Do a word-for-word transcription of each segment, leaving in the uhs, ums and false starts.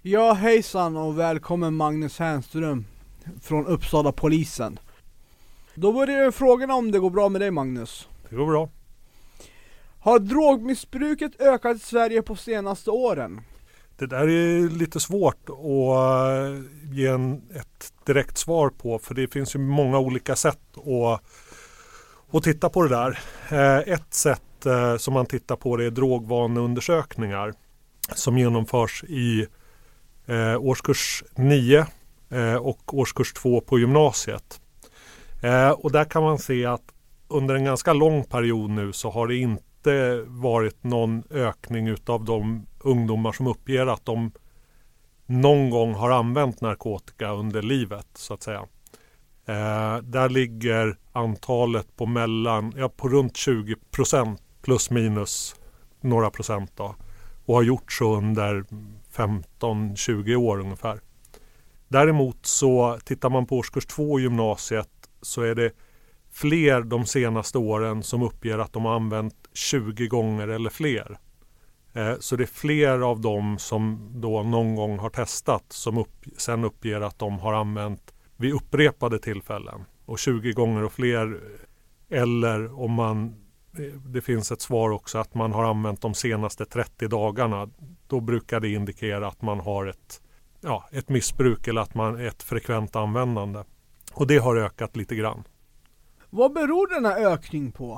Ja, hejsan och välkommen Magnus Hänström från Uppsala polisen. Då börjar frågan om det går bra med dig, Magnus. Det går bra. Har drogmissbruket ökat i Sverige på senaste åren? Det där är lite svårt att ge en, ett direkt svar på, för det finns ju många olika sätt att, att titta på det där. Ett sätt som man tittar på det är drogvaneundersökningar som genomförs i eh, årskurs nio eh, och årskurs två på gymnasiet. Eh, och där kan man se att under en ganska lång period nu så har det inte varit någon ökning utav de ungdomar som uppger att de någon gång har använt narkotika under livet, så att säga. Eh, där ligger antalet på mellan, ja, på runt tjugo procent plus minus några procent då. Och har gjort så under femton tjugo år ungefär. Däremot så tittar man på årskurs två i gymnasiet så är det fler de senaste åren som uppger att de har använt tjugo gånger eller fler. Eh, så det är fler av dem som då någon gång har testat som upp, sen uppger att de har använt vid upprepade tillfällen. Och tjugo gånger och fler, eller om man, det finns ett svar också att man har använt de senaste trettio dagarna. Då brukar det indikera att man har ett, ja, ett missbruk eller att man är ett frekvent användande. Och det har ökat lite grann. Vad beror den här ökning på?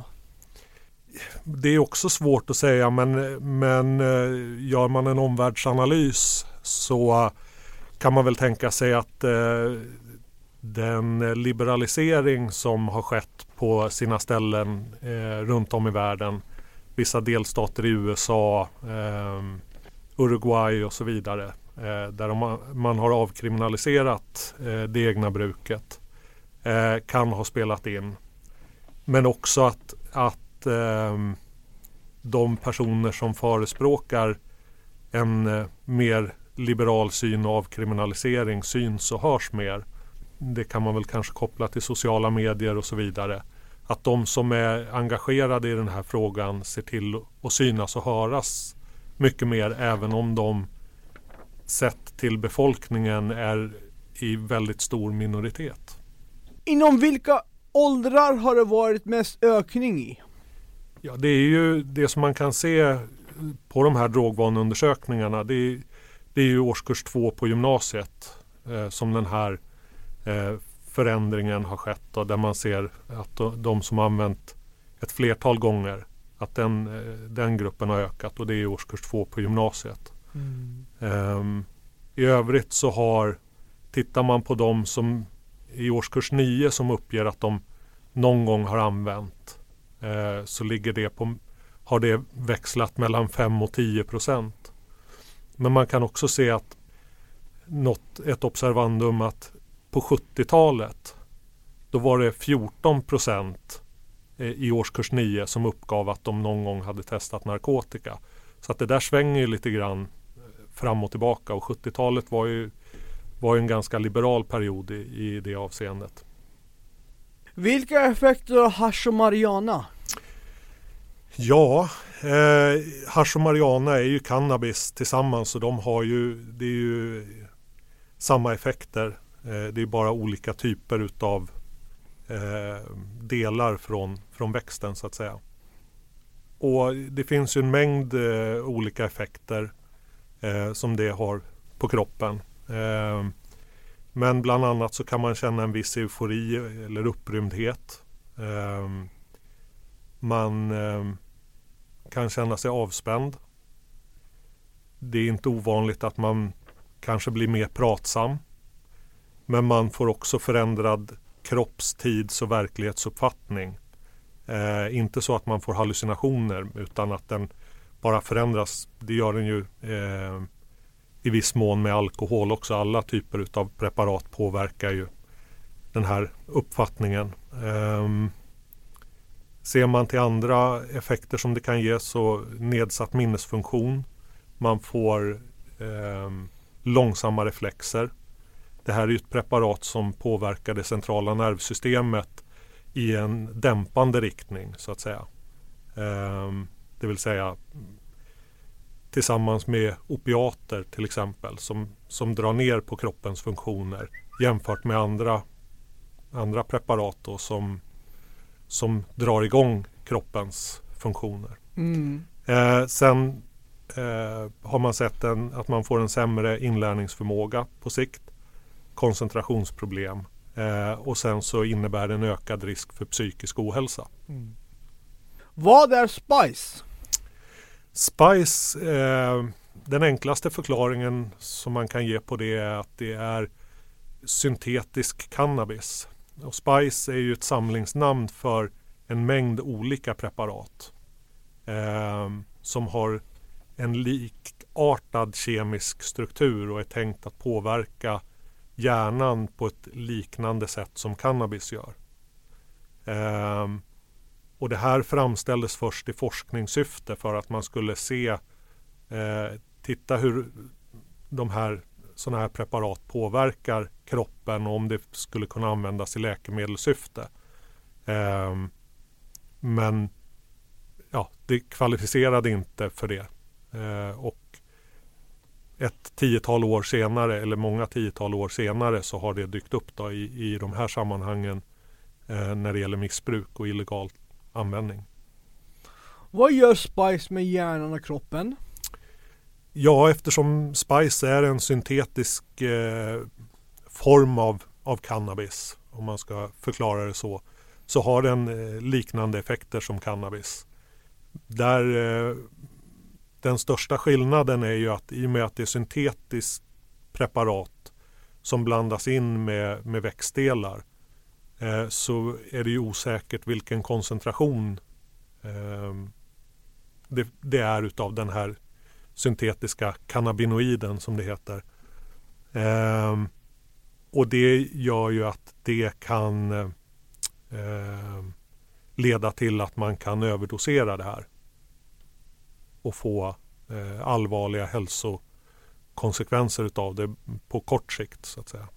Det är också svårt att säga, men, men gör man en omvärldsanalys så kan man väl tänka sig att eh, den liberalisering som har skett på sina ställen eh, runt om i världen, vissa delstater i U S A, eh, Uruguay och så vidare, eh, där de, man har avkriminaliserat eh, det egna bruket, eh, kan ha spelat in. Men också att, att eh, de personer som förespråkar en eh, mer liberal syn och avkriminalisering syns och hörs mer. Det kan man väl kanske koppla till sociala medier och så vidare. Att de som är engagerade i den här frågan ser till att synas och höras mycket mer, även om de sett till befolkningen är i väldigt stor minoritet. Inom vilka åldrar har det varit mest ökning i? Ja, det är ju det som man kan se på de här drogvaneundersökningarna. Det är, det är ju årskurs två på gymnasiet eh, som den här eh, förändringen har skett, och där man ser att de som har använt ett flertal gånger, att den, den gruppen har ökat, och det är årskurs två på gymnasiet. Mm. Um, I övrigt så har, tittar man på de som i årskurs nio som uppger att de någon gång har använt, eh, så ligger det på, har det växlat mellan fem och tio procent. Men man kan också se att något, ett observandum att på sjuttiotalet då var det fjorton procent i årskurs nio som uppgav att de någon gång hade testat narkotika. Så att det där svänger ju lite grann fram och tillbaka, och sjuttiotalet var ju, var ju en ganska liberal period i, i det avseendet. Vilka effekter har hasch och marijuana? Ja, eh, hasch och marijuana är ju cannabis tillsammans, och de har ju, det är ju samma effekter. Eh, det är bara olika typer utav eh, delar från, från växten, så att säga. Och det finns ju en mängd eh, olika effekter eh, som det har på kroppen. Eh, men bland annat så kan man känna en viss eufori eller upprymdhet. Eh, man eh, kan känna sig avspänd. Det är inte ovanligt att man kanske blir mer pratsam. Men man får också förändrad kroppstids- och verklighetsuppfattning. Eh, inte så att man får hallucinationer, utan att den bara förändras. Det gör den ju eh, i viss mån med alkohol också. Alla typer av preparat påverkar ju den här uppfattningen. Eh, ser man till andra effekter som det kan ge, så nedsatt minnesfunktion. Man får eh, långsamma reflexer. Det här är ju ett preparat som påverkar det centrala nervsystemet i en dämpande riktning, så att säga. Eh, det vill säga tillsammans med opiater till exempel som, som drar ner på kroppens funktioner jämfört med andra, andra preparat då, som, som drar igång kroppens funktioner. Mm. Eh, sen eh, har man sett en, att man får en sämre inlärningsförmåga på sikt, koncentrationsproblem eh, och sen så innebär det en ökad risk för psykisk ohälsa. Mm. Vad är Spice? Spice, eh, den enklaste förklaringen som man kan ge på det är att det är syntetisk cannabis. Och Spice är ju ett samlingsnamn för en mängd olika preparat eh, som har en likartad kemisk struktur och är tänkt att påverka hjärnan på ett liknande sätt som cannabis gör. Eh, och det här framställdes först i forskningssyfte för att man skulle se, eh, titta hur de här sådana här preparat påverkar kroppen och om det skulle kunna användas i läkemedelssyfte. Eh, men ja, det kvalificerade inte för det. Eh, och ett tiotal år senare, eller många tiotal år senare, så har det dykt upp då i, i de här sammanhangen eh, när det gäller missbruk och illegal användning. Vad gör Spice med hjärnan och kroppen? Ja, eftersom Spice är en syntetisk eh, form av, av cannabis, om man ska förklara det så, så har den eh, liknande effekter som cannabis. Där eh, den största skillnaden är ju att i och med att det är syntetiskt preparat som blandas in med, med växtdelar eh, så är det ju osäkert vilken koncentration eh, det, det är utav den här syntetiska cannabinoiden som det heter. Eh, och det gör ju att det kan eh, leda till att man kan överdosera det här och få eh, allvarliga hälsokonsekvenser utav det på kort sikt så att säga.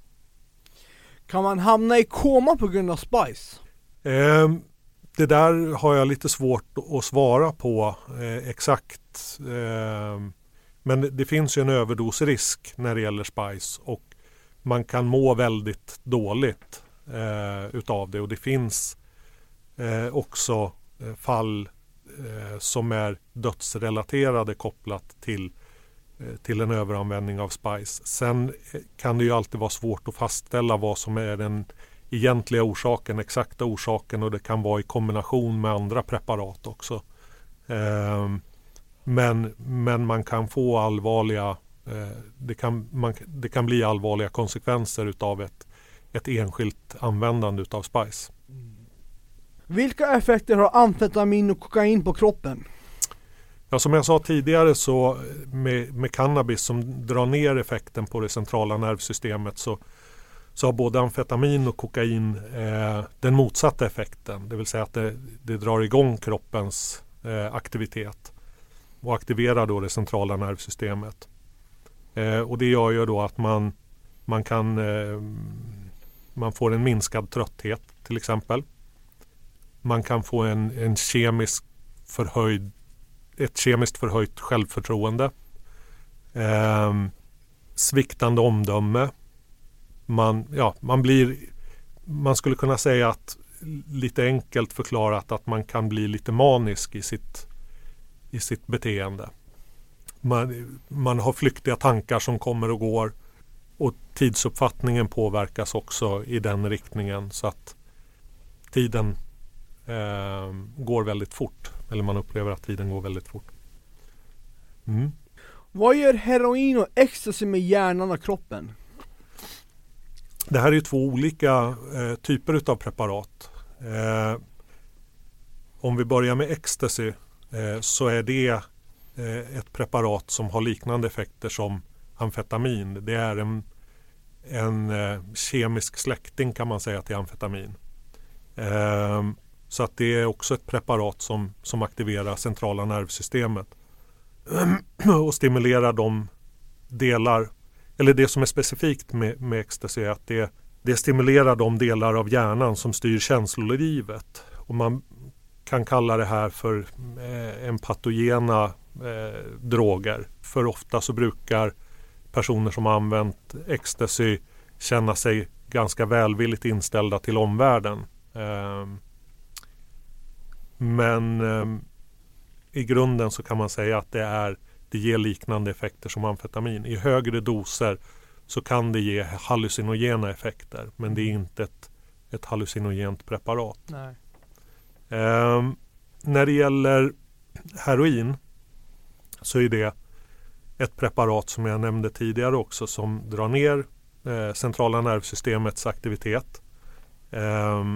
Kan man hamna i koma på grund av Spice? Eh, det där har jag lite svårt att svara på eh, exakt. Eh, men det finns ju en överdosrisk när det gäller Spice och man kan må väldigt dåligt eh, utav det. Och det finns eh, också eh, fall eh, som är dödsrelaterade kopplat till, eh, till en överanvändning av Spice. Sen kan det ju alltid vara svårt att fastställa vad som är den egentliga orsaken, exakta orsaken, och det kan vara i kombination med andra preparat också. Eh, men, men man kan få allvarliga eh, det, kan, man, det kan bli allvarliga konsekvenser utav ett, ett enskilt användande utav Spice. Vilka effekter har amfetamin och kokain på kroppen? Ja, som jag sa tidigare så med, med cannabis som drar ner effekten på det centrala nervsystemet så så har både amfetamin och kokain eh, den motsatta effekten. Det vill säga att det, det drar igång kroppens eh, aktivitet och aktiverar då det centrala nervsystemet. Eh, och det gör ju då att man, man kan eh, man får en minskad trötthet till exempel. Man kan få en, en kemisk förhöjd, ett kemiskt förhöjt självförtroende. Eh, sviktande omdöme. Man, ja, man blir, man skulle kunna säga att lite enkelt förklarat att man kan bli lite manisk i sitt, i sitt beteende. Man, man har flyktiga tankar som kommer och går och tidsuppfattningen påverkas också i den riktningen så att tiden eh, går väldigt fort, eller man upplever att tiden går väldigt fort. Mm. Vad gör heroin och ecstasy med hjärnan och kroppen? Det här är ju två olika eh, typer utav preparat. Eh, om vi börjar med ecstasy eh, så är det eh, ett preparat som har liknande effekter som amfetamin. Det är en, en eh, kemisk släkting kan man säga till amfetamin. Eh, så att det är också ett preparat som, som aktiverar centrala nervsystemet och stimulerar de delar. Eller det som är specifikt med, med ecstasy är att det, det stimulerar de delar av hjärnan som styr känslolivet. Och man kan kalla det här för eh, en patogena eh, droger. För ofta så brukar personer som har använt ecstasy känna sig ganska välvilligt inställda till omvärlden. Eh, men eh, i grunden så kan man säga att det, är, det ger liknande effekter som amfetamin. I högre doser så kan det ge hallucinogena effekter, men det är inte ett, ett hallucinogent preparat. Nej. Eh, när det gäller heroin så är det ett preparat som jag nämnde tidigare också som drar ner eh, centrala nervsystemets aktivitet. Eh,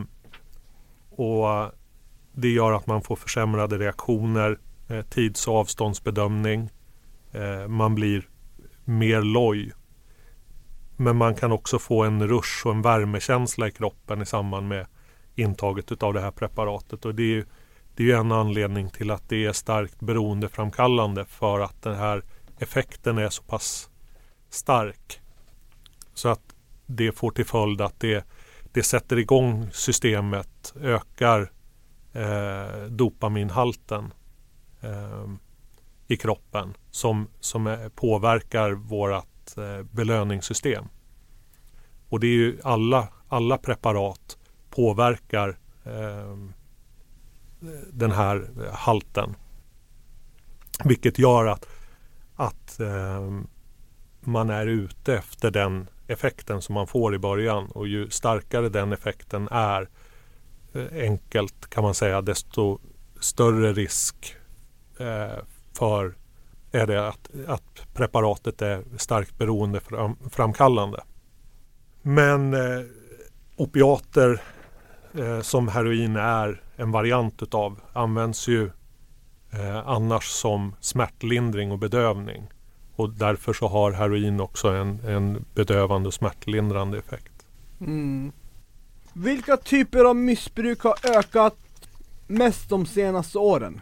och det gör att man får försämrade reaktioner, eh, tids- och avståndsbedömning. Eh, man blir mer loj. Men man kan också få en rush och en värmekänsla i kroppen i samband med intaget av det här preparatet. Och det är ju det är en anledning till att det är starkt beroendeframkallande, för att den här effekten är så pass stark. Så att det får till följd att det, det sätter igång systemet, ökar eh, dopaminhalten eh, i kroppen som, som är, påverkar vårt eh, belöningssystem. Och det är ju alla, alla preparat påverkar eh, den här halten. Vilket gör att, att eh, man är ute efter den effekten som man får i början. Och ju starkare den effekten är, eh, enkelt kan man säga, desto större risk eh, för är det att, att preparatet är starkt beroendeframkallande. Men eh, opiater eh, som heroin är en variant utav används ju eh, annars som smärtlindring och bedövning. Och därför så har heroin också en, en bedövande och smärtlindrande effekt. Mm. Vilka typer av missbruk har ökat mest de senaste åren?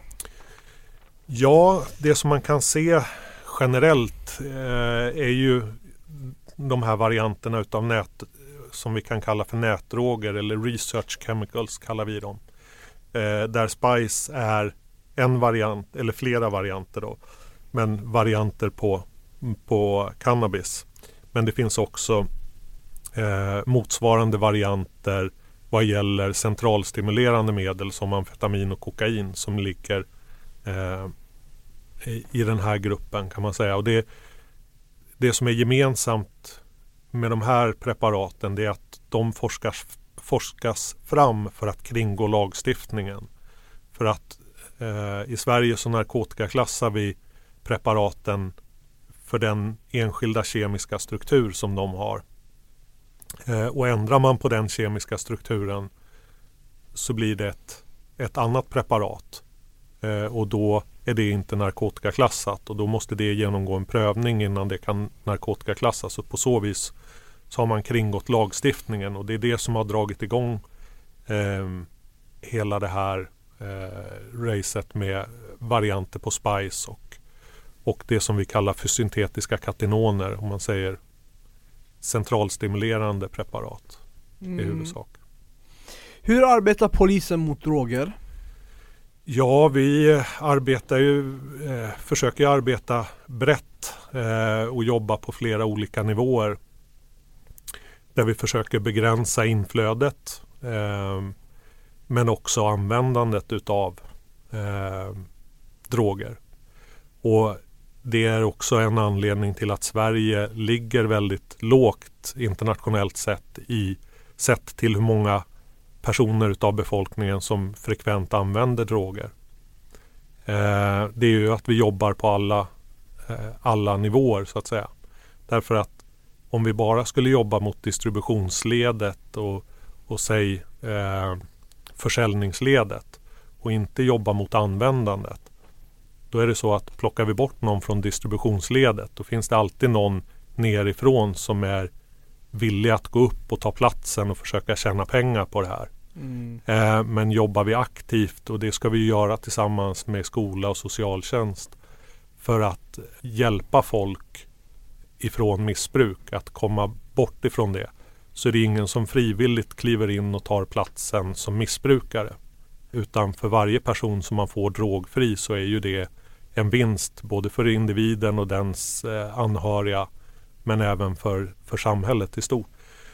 Ja, det som man kan se generellt eh, är ju de här varianterna utav nät, som vi kan kalla för nätdroger, eller research chemicals kallar vi dem. Eh, där spice är en variant, eller flera varianter då, men varianter på, på cannabis. Men det finns också eh, motsvarande varianter vad gäller centralstimulerande medel som amfetamin och kokain som ligger eh, i, i den här gruppen, kan man säga. Och det, det som är gemensamt med de här preparaten, det är att de forskas, forskas fram för att kringgå lagstiftningen. För att eh, i Sverige så narkotikaklassar vi preparaten för den enskilda kemiska struktur som de har. Eh, och ändrar man på den kemiska strukturen så blir det ett, ett annat preparat. Eh, och då är det inte narkotikaklassat, och då måste det genomgå en prövning innan det kan narkotikaklassas. Och på så vis så har man kringgått lagstiftningen, och det är det som har dragit igång eh, hela det här eh, racet med varianter på spice och, och det som vi kallar för syntetiska katinoner, om man säger centralstimulerande preparat mm. i huvudsak. Hur arbetar polisen mot droger? Ja, vi arbetar ju, eh, försöker arbeta brett eh, och jobba på flera olika nivåer. Där vi försöker begränsa inflödet eh, men också användandet utav eh, droger. Och det är också en anledning till att Sverige ligger väldigt lågt internationellt sett i sett till hur många personer utav befolkningen som frekvent använder droger. Eh, det är ju att vi jobbar på alla, eh, alla nivåer så att säga. Därför att om vi bara skulle jobba mot distributionsledet och, och säg eh, försäljningsledet och inte jobba mot användandet, då är det så att plockar vi bort någon från distributionsledet, då finns det alltid någon nerifrån som är villig att gå upp och ta platsen och försöka tjäna pengar på det här. Mm. Eh, men jobbar vi aktivt, och det ska vi göra tillsammans med skola och socialtjänst för att hjälpa folk ifrån missbruk att komma bort ifrån det, så är det ingen som frivilligt kliver in och tar platsen som missbrukare, utan för varje person som man får drogfri så är ju det en vinst både för individen och dens eh, anhöriga, men även för, för samhället i stort.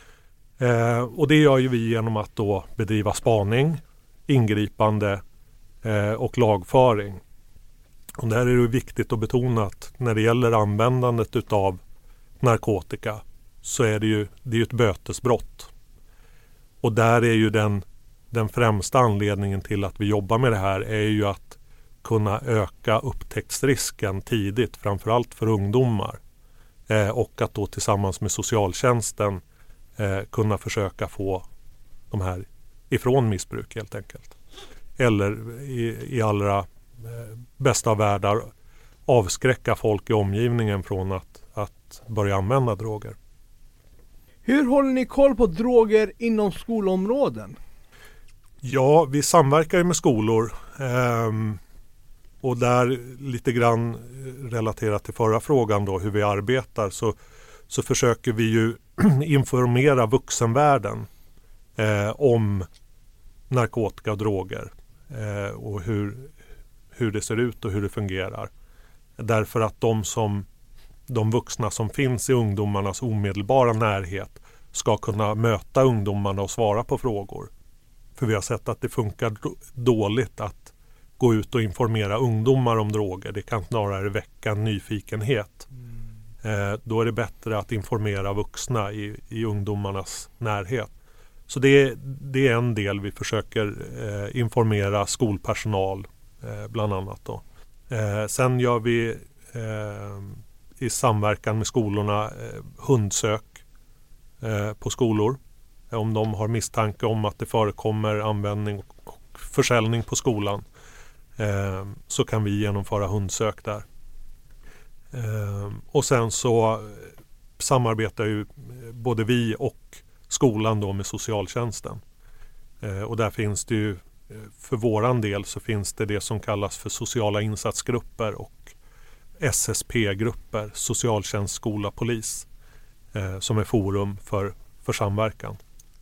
Eh, och det gör ju vi genom att då bedriva spaning, ingripande eh, och lagföring. Och där är det viktigt att betona att när det gäller användandet utav narkotika så är det ju det är ju ett bötesbrott. Och där är ju den, den främsta anledningen till att vi jobbar med det här är ju att kunna öka upptäcktsrisken tidigt, framförallt för ungdomar. Eh, och att då tillsammans med socialtjänsten eh, kunna försöka få de här ifrån missbruk helt enkelt. Eller i, i allra eh, bästa världar avskräcka folk i omgivningen från att, att börja använda droger. Hur håller ni koll på droger inom skolområden? Ja, vi samverkar ju med skolor eh, och där lite grann relaterat till förra frågan då, hur vi arbetar, så, så försöker vi ju informera vuxenvärlden eh, om narkotika och droger eh, och hur, hur det ser ut och hur det fungerar. Därför att de, som, de vuxna som finns i ungdomarnas omedelbara närhet ska kunna möta ungdomarna och svara på frågor. För vi har sett att det funkar dåligt att gå ut och informera ungdomar om droger. Det kan snarare väcka nyfikenhet. Mm. Eh, då är det bättre att informera vuxna i, i ungdomarnas närhet. Så det, det är en del vi försöker eh, informera skolpersonal eh, bland annat då. Eh, sen gör vi eh, i samverkan med skolorna eh, hundsök eh, på skolor. Om de har misstanke om att det förekommer användning och försäljning på skolan eh, så kan vi genomföra hundsök där. Eh, och sen så samarbetar ju både vi och skolan då med socialtjänsten. Eh, och där finns det ju, för våran del så finns det det som kallas för sociala insatsgrupper och S S P-grupper, socialtjänst, skola, polis, eh, som är forum för, för samverkan.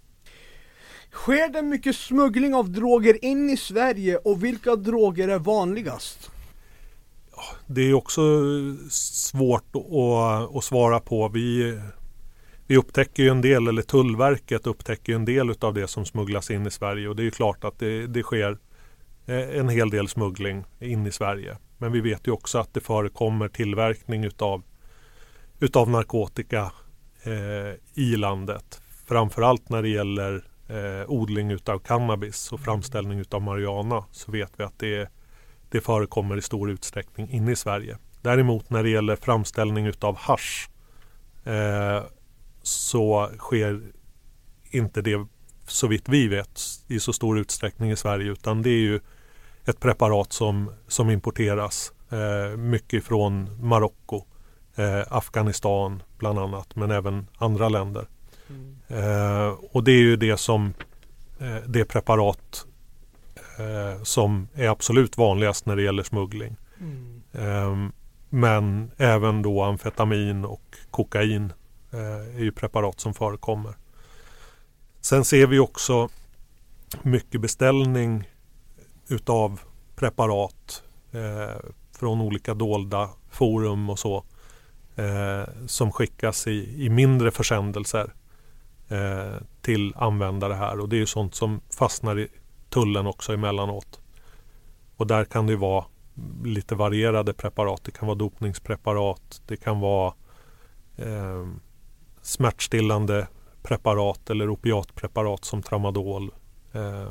Sker det mycket smuggling av droger in i Sverige och vilka droger är vanligast? Ja, det är också svårt att, att svara på. Vi, vi upptäcker ju en del, eller Tullverket upptäcker ju en del av det som smugglas in i Sverige. Och det är ju klart att det, det sker en hel del smuggling in i Sverige. Men vi vet ju också att det förekommer tillverkning utav, utav narkotika eh, i landet. Framförallt när det gäller Eh, odling utav cannabis och framställning utav marijuana, så vet vi att det, det förekommer i stor utsträckning inne i Sverige. Däremot när det gäller framställning utav hasch eh, så sker inte det, så vitt vi vet, i så stor utsträckning i Sverige, utan det är ju ett preparat som, som importeras eh, mycket från Marocko, eh, Afghanistan bland annat, men även andra länder. Mm. Eh, och det är ju det som eh, det preparat eh, som är absolut vanligast när det gäller smuggling. Mm. Eh, men även då amfetamin och kokain eh, är ju preparat som förekommer. Sen ser vi också mycket beställning utav preparat eh, från olika dolda forum och så eh, som skickas i, i mindre försändelser Eh, till användare här, och det är ju sånt som fastnar i tullen också emellanåt. Och där kan det vara lite varierade preparat. Det kan vara dopningspreparat, det kan vara eh, smärtstillande preparat eller opiatpreparat som tramadol. Eh,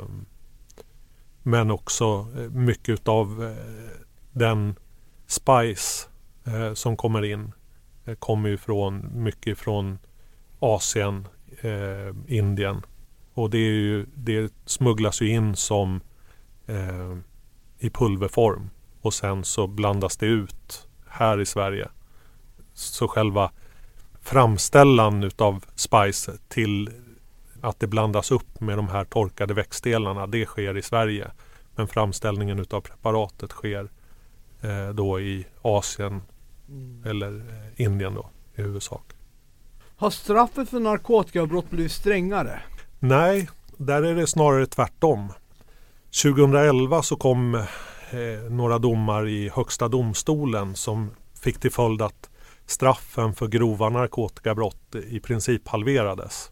men också mycket av eh, den spice eh, som kommer in eh, kommer ju från, mycket från Asien, Eh, Indien, och det, är ju, det smugglas ju in som eh, i pulverform och sen så blandas det ut här i Sverige. Så själva framställan utav spice till att det blandas upp med de här torkade växtdelarna, det sker i Sverige, men framställningen utav preparatet sker eh, då i Asien mm. eller eh, Indien då i huvudsak. Har straffet för narkotikabrott blivit strängare? Nej, där är det snarare tvärtom. tjugohundraelva så kom eh, några domar i högsta domstolen som fick till följd att straffen för grova narkotikabrott i princip halverades.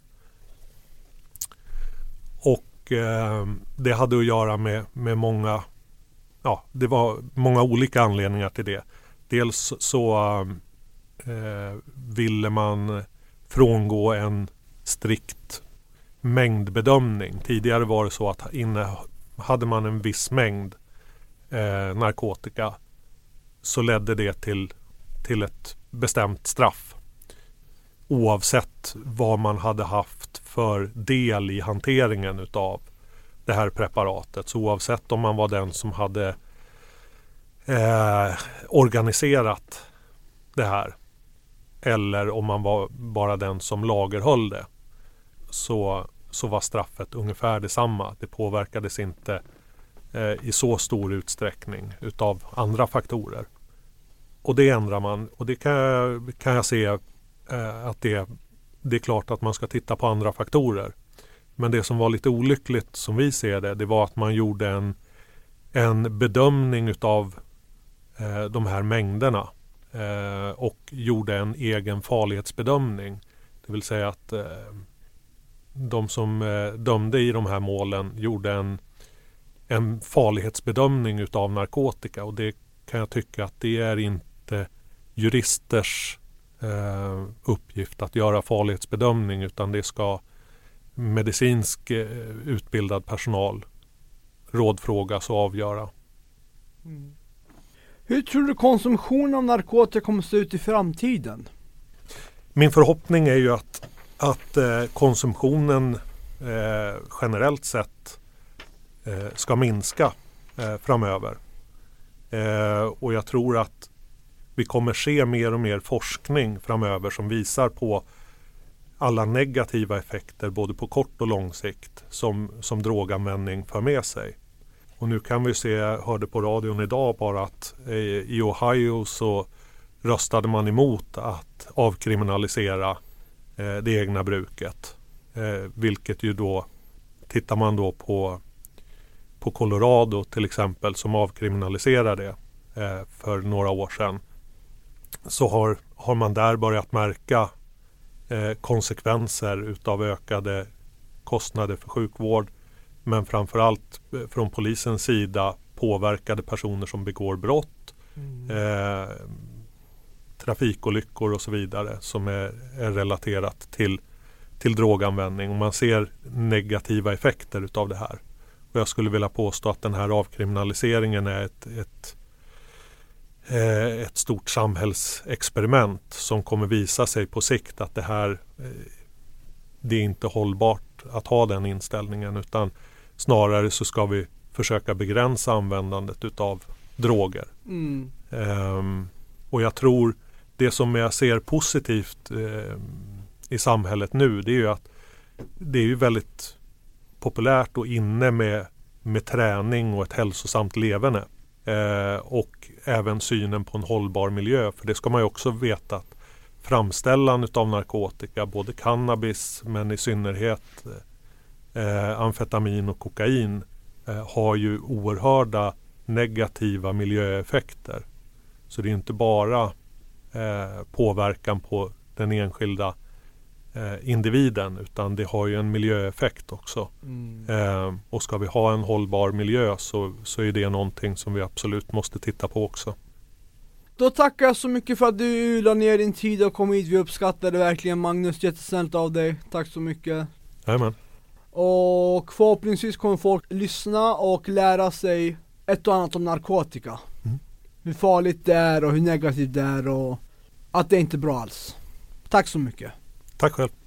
Och eh, det hade att göra med, med många, ja, det var många olika anledningar till det. Dels så eh, ville man frångå en strikt mängdbedömning. Tidigare var det så att inne, hade man en viss mängd eh, narkotika så ledde det till, till ett bestämt straff. Oavsett vad man hade haft för del i hanteringen utav det här preparatet. Så oavsett om man var den som hade eh, organiserat det här eller om man var bara den som lagerhöll det, så, så var straffet ungefär detsamma. Det påverkades inte eh, i så stor utsträckning utav andra faktorer. Och det ändrar man, och det kan jag, kan jag se eh, att det, det är klart att man ska titta på andra faktorer. Men det som var lite olyckligt som vi ser det, det var att man gjorde en, en bedömning utav eh, de här mängderna eh, och gjorde en egen farlighetsbedömning. Det vill säga att eh, de som eh, dömde i de här målen gjorde en, en farlighetsbedömning utav narkotika, och det kan jag tycka att det är inte juristers eh, uppgift att göra farlighetsbedömning, utan det ska medicinsk eh, utbildad personal rådfrågas och avgöra. Mm. Hur tror du konsumtionen av narkotika kommer att se ut i framtiden? Min förhoppning är ju att, att eh, konsumtionen eh, generellt sett eh, ska minska eh, framöver. Eh, och jag tror att vi kommer se mer och mer forskning framöver som visar på alla negativa effekter både på kort och lång sikt som, som droganvändning för med sig. Och nu kan vi se, jag hörde på radion idag bara att eh, i Ohio så röstade man emot att avkriminalisera eh, det egna bruket. Eh, vilket ju då, tittar man då på, på Colorado till exempel som avkriminaliserade det eh, för några år sedan, så har, har man där börjat märka eh, konsekvenser utav ökade kostnader för sjukvård, men framförallt eh, från polisens sida påverkade personer som begår brott, mm. eh, trafikolyckor och så vidare som är, är relaterat till, till droganvändning, och man ser negativa effekter utav det här. Och jag skulle vilja påstå att den här avkriminaliseringen är ett, ett, eh, ett stort samhällsexperiment som kommer visa sig på sikt att det här eh, det är inte hållbart att ha den inställningen, utan snarare så ska vi försöka begränsa användandet utav droger. Mm. Um, och jag tror det som jag ser positivt eh, i samhället nu, det är ju att det är ju väldigt populärt och inne med, med träning och ett hälsosamt leverne. Eh, och även synen på en hållbar miljö. För det ska man ju också veta att framställandet av narkotika, både cannabis men i synnerhet eh, amfetamin och kokain, eh, har ju oerhörda negativa miljöeffekter. Så det är inte bara eh, påverkan på den enskilda eh, individen, utan det har ju en miljöeffekt också. Mm. Eh, och ska vi ha en hållbar miljö så, så är det någonting som vi absolut måste titta på också. Då tackar jag så mycket för att du la ner din tid och kom hit. Vi uppskattar det verkligen, Magnus. Jättesnällt av dig. Tack så mycket. Jajamän. Och förhoppningsvis kommer folk lyssna och lära sig ett och annat om narkotika. Mm. Hur farligt det är och hur negativt det är och att det inte är bra alls. Tack så mycket. Tack själv.